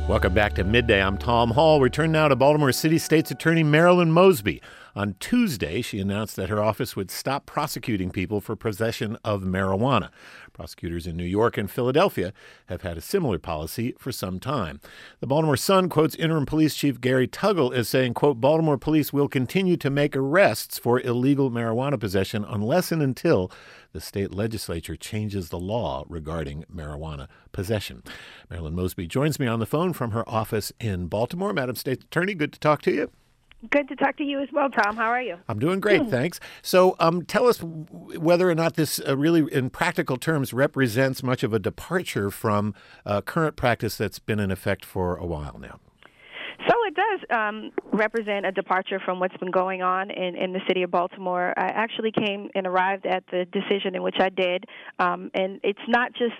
Welcome back to Midday. I'm Tom Hall. We turn now to Baltimore City State's Attorney Marilyn Mosby. On Tuesday, she announced that her office would stop prosecuting people for possession of marijuana. Prosecutors in New York and Philadelphia have had a similar policy for some time. The Baltimore Sun quotes interim police chief Gary Tuggle as saying, quote, Baltimore police will continue to make arrests for illegal marijuana possession unless and until the state legislature changes the law regarding marijuana possession. Marilyn Mosby joins me on the phone from her office in Baltimore. Madam State Attorney, good to talk to you. Good to talk to you as well, Tom. How are you? I'm doing great, thanks. So tell us whether or not this really, in practical terms, represents much of a departure from current practice that's been in effect for a while now. So it does represent a departure from what's been going on in the city of Baltimore. I actually came and arrived at the decision in which I did, and it's not just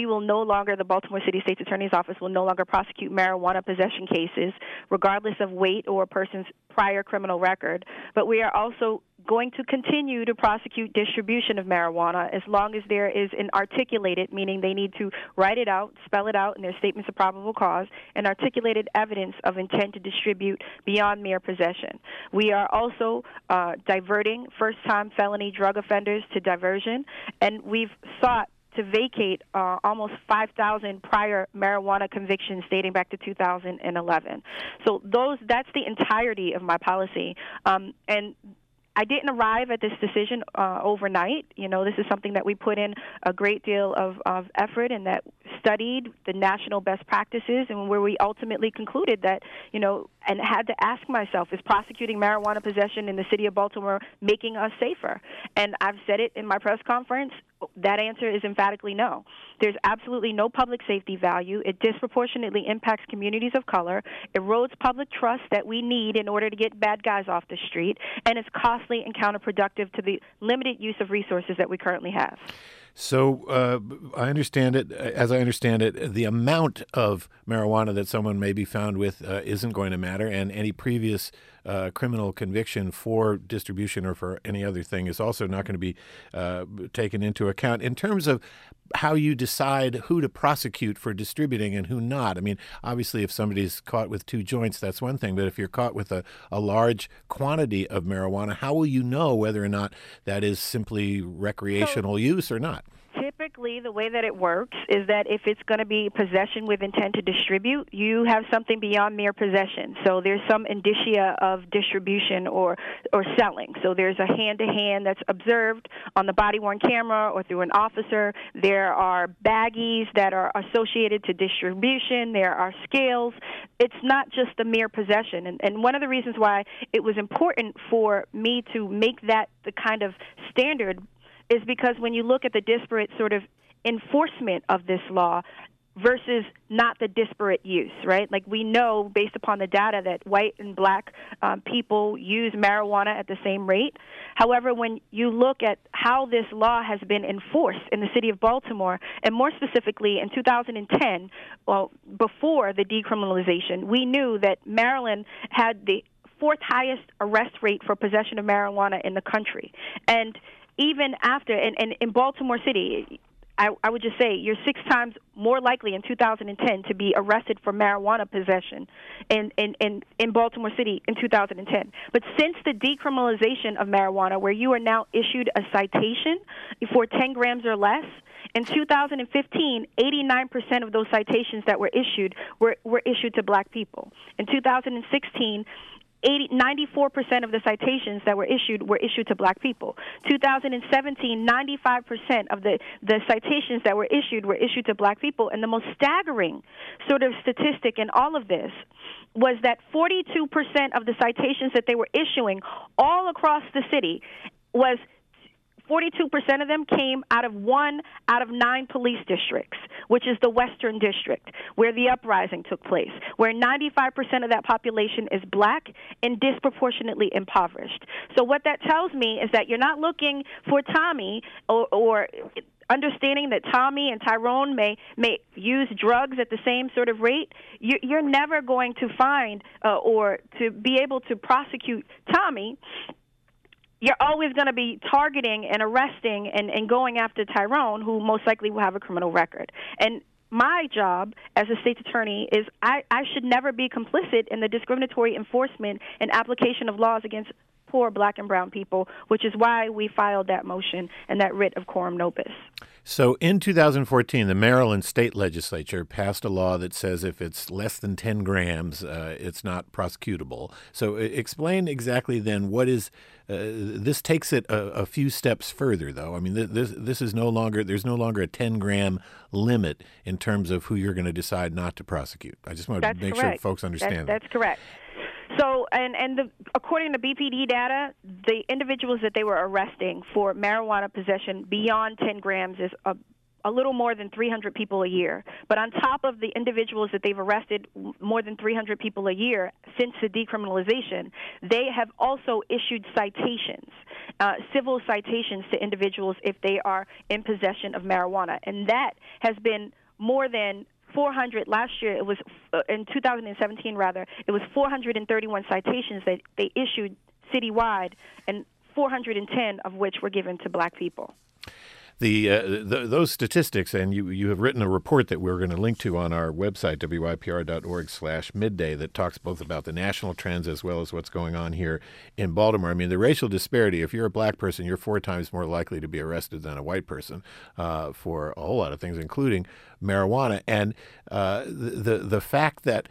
the Baltimore City State's Attorney's Office will no longer prosecute marijuana possession cases, regardless of weight or a person's prior criminal record, but we are also going to continue to prosecute distribution of marijuana as long as there is an articulated, meaning they need to write it out, spell it out in their statements of probable cause, and articulated evidence of intent to distribute beyond mere possession. We are also diverting first-time felony drug offenders to diversion, and we've sought to vacate almost 5,000 prior marijuana convictions dating back to 2011. So that's the entirety of my policy. And I didn't arrive at this decision overnight. You know, this is something that we put in a great deal of effort and that studied the national best practices, and where we ultimately concluded that, you know, and had to ask myself, is prosecuting marijuana possession in the city of Baltimore making us safer? And I've said it in my press conference. That answer is emphatically no. There's absolutely no public safety value. It disproportionately impacts communities of color, erodes public trust that we need in order to get bad guys off the street, and it's costly and counterproductive to the limited use of resources that we currently have. So as I understand it, the amount of marijuana that someone may be found with isn't going to matter, and any previous criminal conviction for distribution or for any other thing is also not going to be taken into account. In terms of how you decide who to prosecute for distributing and who not, I mean, obviously if somebody's caught with 2 joints, that's one thing, but if you're caught with a large quantity of marijuana, how will you know whether or not that is simply recreational use or not? Typically, the way that it works is that if it's going to be possession with intent to distribute, you have something beyond mere possession. So there's some indicia of distribution or selling. So there's a hand-to-hand that's observed on the body-worn camera or through an officer. There are baggies that are associated to distribution. There are scales. It's not just the mere possession. And one of the reasons why it was important for me to make that the kind of standard is because when you look at the disparate sort of enforcement of this law versus not the disparate use, right? Like we know based upon the data that white and black people use marijuana at the same rate. However, when you look at how this law has been enforced in the city of Baltimore, and more specifically in 2010, well, before the decriminalization, we knew that Maryland had the 4th highest arrest rate for possession of marijuana in the country. And even after, and in Baltimore City, I would just say you're 6 times more likely in 2010 to be arrested for marijuana possession in Baltimore City in 2010. But since the decriminalization of marijuana, where you are now issued a citation for 10 grams or less, in 2015, 89% of those citations that were issued were issued to black people. In 2016, 94% of the citations that were issued to black people. 2017, 95% of the citations that were issued to black people. And the most staggering sort of statistic in all of this was that 42% of the citations that they were issuing all across the city was 42% of them came out of 1 out of 9 police districts, which is the Western District, where the uprising took place, where 95% of that population is black and disproportionately impoverished. So what that tells me is that you're not looking for Tommy or understanding that Tommy and Tyrone may use drugs at the same sort of rate. You're never going to find or to be able to prosecute Tommy. You're always going to be targeting and arresting and going after Tyrone, who most likely will have a criminal record. And my job as a state's attorney is I should never be complicit in the discriminatory enforcement and application of laws against poor black and brown people, which is why we filed that motion and that writ of quorum nobis. So in 2014, the Maryland state legislature passed a law that says if it's less than 10 grams, it's not prosecutable. So explain exactly then what is this takes it a few steps further, though. I mean, this is there's no longer a 10-gram limit in terms of who you're going to decide not to prosecute. I just want to make sure folks understand that. That's correct. So, according to BPD data, the individuals that they were arresting for marijuana possession beyond 10 grams is a little more than 300 people a year. But on top of the individuals that they've arrested, more than 300 people a year since the decriminalization, they have also issued citations, civil citations to individuals if they are in possession of marijuana. And that has been more than 400. Last year, it was in 2017, rather, it was 431 citations that they issued citywide, and 410 of which were given to black people. Those statistics, and you have written a report that we're going to link to on our website, wypr.org/midday, that talks both about the national trends as well as what's going on here in Baltimore. I mean, the racial disparity, if you're a black person, you're 4 times more likely to be arrested than a white person for a whole lot of things, including marijuana. And the fact that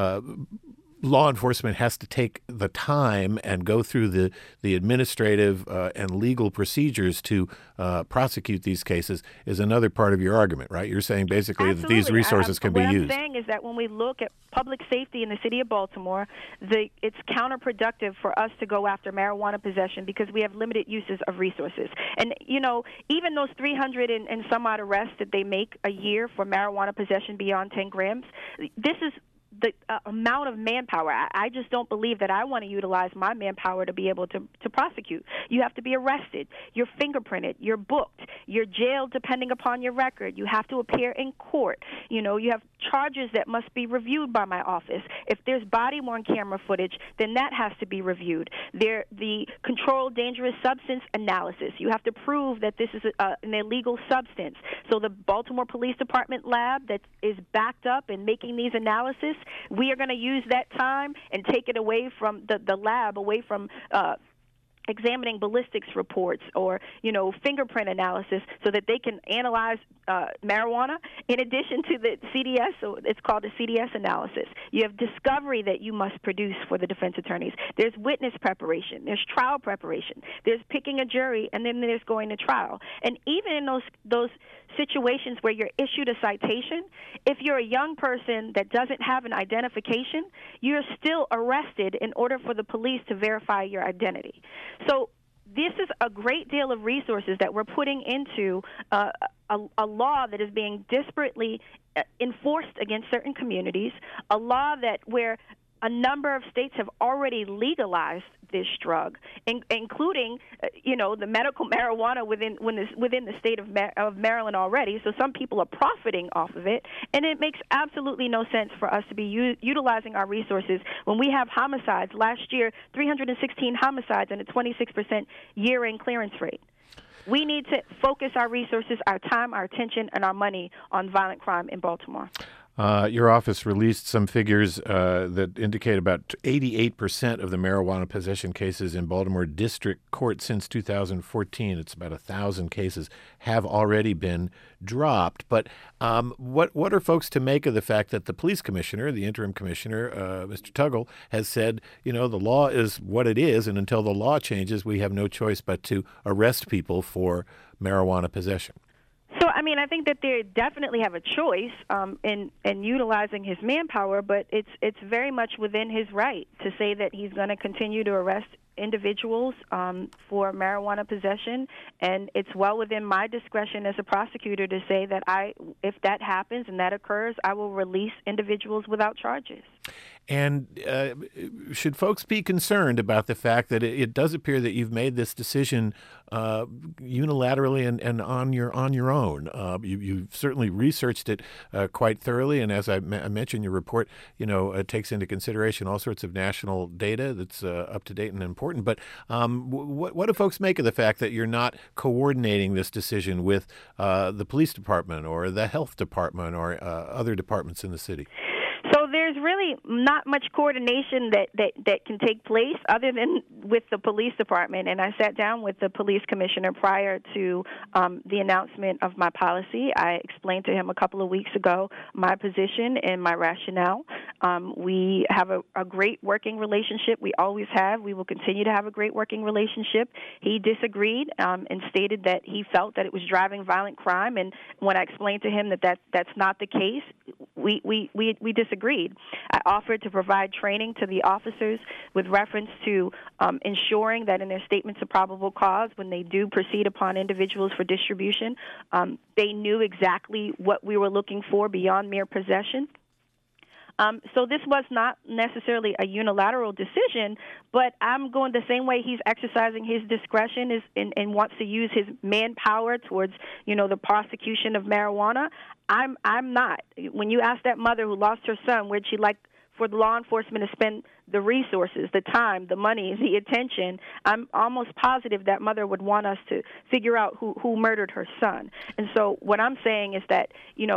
law enforcement has to take the time and go through the administrative and legal procedures to prosecute these cases is another part of your argument, right? You're saying basically Absolutely. that these resources can be used. What I'm saying is that when we look at public safety in the city of Baltimore, it's counterproductive for us to go after marijuana possession because we have limited uses of resources. And, even those 300 and some odd arrests that they make a year for marijuana possession beyond 10 grams, this is the amount of manpower. I just don't believe that I want to utilize my manpower to be able to prosecute. You have to be arrested. You're fingerprinted. You're booked. You're jailed depending upon your record. You have to appear in court. You have charges that must be reviewed by my office. If there's body-worn camera footage, then that has to be reviewed. The controlled dangerous substance analysis. You have to prove that this is an illegal substance. So the Baltimore Police Department lab that is backed up and making these analyses, we are going to use that time and take it away from the lab, away from examining ballistics reports or, fingerprint analysis so that they can analyze marijuana. In addition to the CDS, so it's called the CDS analysis. You have discovery that you must produce for the defense attorneys. There's witness preparation. There's trial preparation. There's picking a jury, and then there's going to trial. And even in those situations where you're issued a citation, if you're a young person that doesn't have an identification, you're still arrested in order for the police to verify your identity. So this is a great deal of resources that we're putting into a law that is being disparately enforced against certain communities, a law where a number of states have already legalized this drug, including, the medical marijuana within the state of Maryland already. So some people are profiting off of it, and it makes absolutely no sense for us to be utilizing our resources when we have homicides. Last year, 316 homicides and a 26% year-end clearance rate. We need to focus our resources, our time, our attention, and our money on violent crime in Baltimore. Your office released some figures that indicate about 88% of the marijuana possession cases in Baltimore District Court since 2014, it's about 1,000 cases, have already been dropped. But what are folks to make of the fact that the police commissioner, the interim commissioner, Mr. Tuggle, has said, the law is what it is, and until the law changes, we have no choice but to arrest people for marijuana possession? So, I think that they definitely have a choice in utilizing his manpower, but it's very much within his right to say that he's going to continue to arrest individuals for marijuana possession, and it's well within my discretion as a prosecutor to say that if that happens and that occurs, I will release individuals without charges. And should folks be concerned about the fact that it does appear that you've made this decision unilaterally and on your own? You've certainly researched it quite thoroughly, and as I mentioned, your report, takes into consideration all sorts of national data that's up to date and important. important. But what do folks make of the fact that you're not coordinating this decision with the police department or the health department or other departments in the city? So there's really not much coordination that can take place other than with the police department. And I sat down with the police commissioner prior to the announcement of my policy. I explained to him a couple of weeks ago my position and my rationale. We have a great working relationship. We always have. We will continue to have a great working relationship. He disagreed and stated that he felt that it was driving violent crime. And when I explained to him that that's not the case, we disagreed. I offered to provide training to the officers with reference to ensuring that in their statements of probable cause, when they do proceed upon individuals for distribution, they knew exactly what we were looking for beyond mere possession. So this was not necessarily a unilateral decision, but I'm going the same way he's exercising his discretion and wants to use his manpower towards, the prosecution of marijuana. I'm not. When you ask that mother who lost her son, where'd she like for the law enforcement to spend the resources, the time, the money, the attention, I'm almost positive that mother would want us to figure out who murdered her son. And so what I'm saying is that,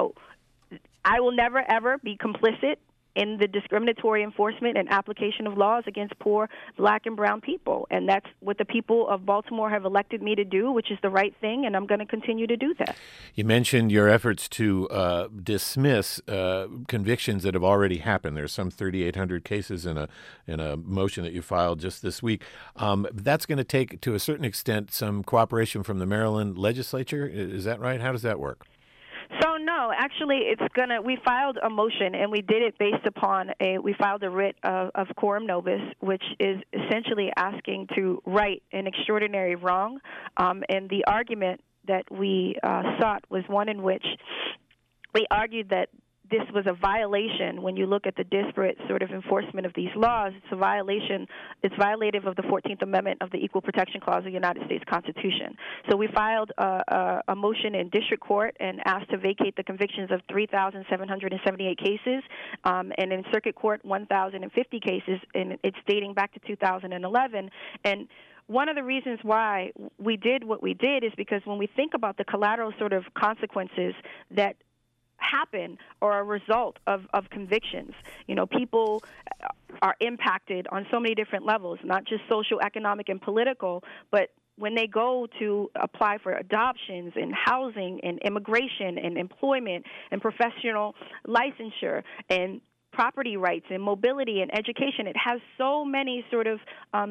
I will never, ever be complicit in the discriminatory enforcement and application of laws against poor black and brown people. And that's what the people of Baltimore have elected me to do, which is the right thing, and I'm going to continue to do that. You mentioned your efforts to dismiss convictions that have already happened. There's some 3,800 cases in a motion that you filed just this week. That's going to take, to a certain extent, some cooperation from the Maryland legislature. Is that right? How does that work? So no, actually, we filed a motion, and we did it based upon we filed a writ of coram nobis, which is essentially asking to right an extraordinary wrong. And the argument that we sought was one in which we argued that this was a violation. When you look at the disparate sort of enforcement of these laws, it's a violation. It's violative of the 14th Amendment of the Equal Protection Clause of the United States Constitution. So we filed a motion in district court and asked to vacate the convictions of 3,778 cases, and in circuit court 1,050 cases, and it's dating back to 2011. And one of the reasons why we did what we did is because when we think about the collateral sort of consequences that happen or a result of convictions. People are impacted on so many different levels, not just social, economic, and political, but when they go to apply for adoptions and housing and immigration and employment and professional licensure and property rights and mobility and education, it has so many sort of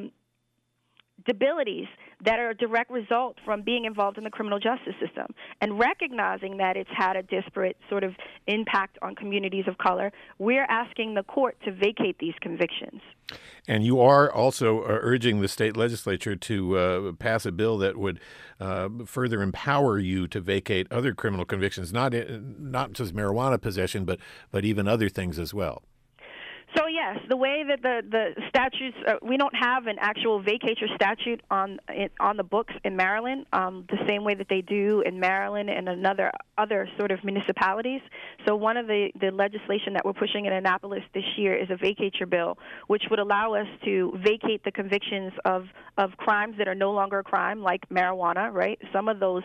debilities that are a direct result from being involved in the criminal justice system. And recognizing that it's had a disparate sort of impact on communities of color, we're asking the court to vacate these convictions. And you are also urging the state legislature to pass a bill that would further empower you to vacate other criminal convictions, not just marijuana possession, but even other things as well. So yes, the way that the statutes, we don't have an actual vacatur statute on the books in Maryland, the same way that they do in Maryland and other sort of municipalities. So one of the legislation that we're pushing in Annapolis this year is a vacatur bill, which would allow us to vacate the convictions of crimes that are no longer a crime, like marijuana, right? Some of those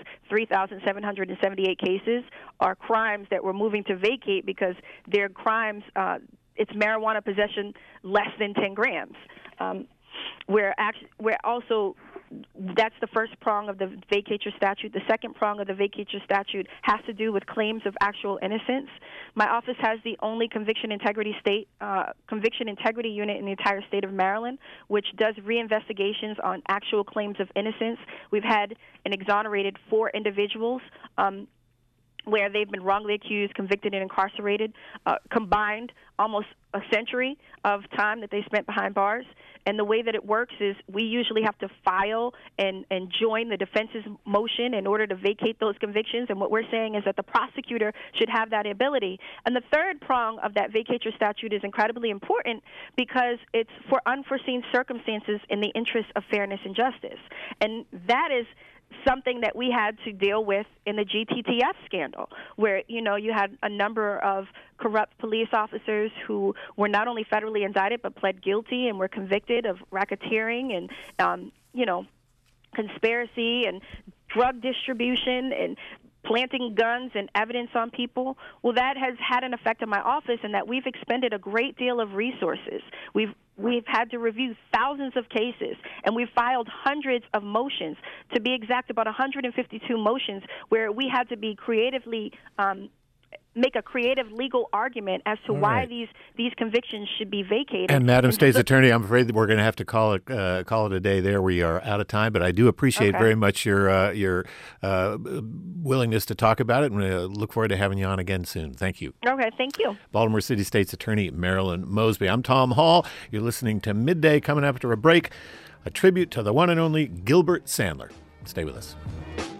3,778 cases are crimes that we're moving to vacate because they're crimes. It's marijuana possession less than 10 grams. We're also, that's the first prong of the vacatur statute. The second prong of the vacatur statute has to do with claims of actual innocence. My office has the only conviction integrity unit in the entire state of Maryland, which does reinvestigations on actual claims of innocence. We've had and exonerated 4 individuals where they've been wrongly accused, convicted, and incarcerated, combined almost a century of time that they spent behind bars. And the way that it works is we usually have to file and join the defense's motion in order to vacate those convictions. And what we're saying is that the prosecutor should have that ability. And the third prong of that vacatur statute is incredibly important because it's for unforeseen circumstances in the interest of fairness and justice. And that is something that we had to deal with in the GTTF scandal, where, you had a number of corrupt police officers who were not only federally indicted but pled guilty and were convicted of racketeering and, conspiracy and drug distribution and planting guns and evidence on people. Well, that has had an effect on my office in that we've expended a great deal of resources. We've had to review thousands of cases, and we've filed hundreds of motions. To be exact, about 152 motions where we had to be creatively make a creative legal argument as to why these convictions should be vacated. And Madam State's Attorney, I'm afraid that we're going to have to call it a day there. We are out of time, but I do appreciate very much your willingness to talk about it, and we look forward to having you on again soon. Thank you. Okay, thank you. Baltimore City State's Attorney Marilyn Mosby. I'm Tom Hall. You're listening to Midday. Coming up after a break, a tribute to the one and only Gilbert Sandler. Stay with us.